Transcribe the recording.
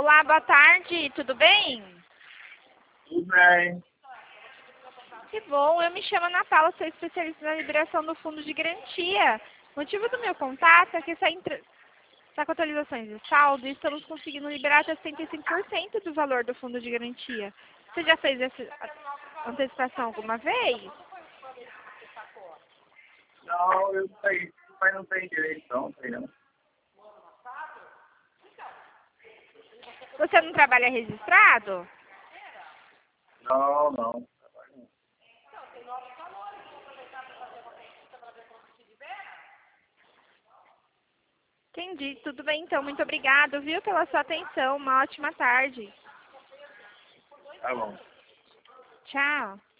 Olá, boa tarde, tudo bem? Tudo bem. Que bom, eu me chamo Ana Paula, sou especialista na liberação do fundo de garantia. O motivo do meu contato é que está com atualizações de saldo e estamos conseguindo liberar até 65% do valor do fundo de garantia. Você já fez essa antecipação alguma vez? Não, eu sei, mas não tem direito, não, sei não. Você não trabalha registrado? Não. Entendi, tudo bem então, muito obrigada, viu, pela sua atenção, uma ótima tarde. Tá bom. Tchau.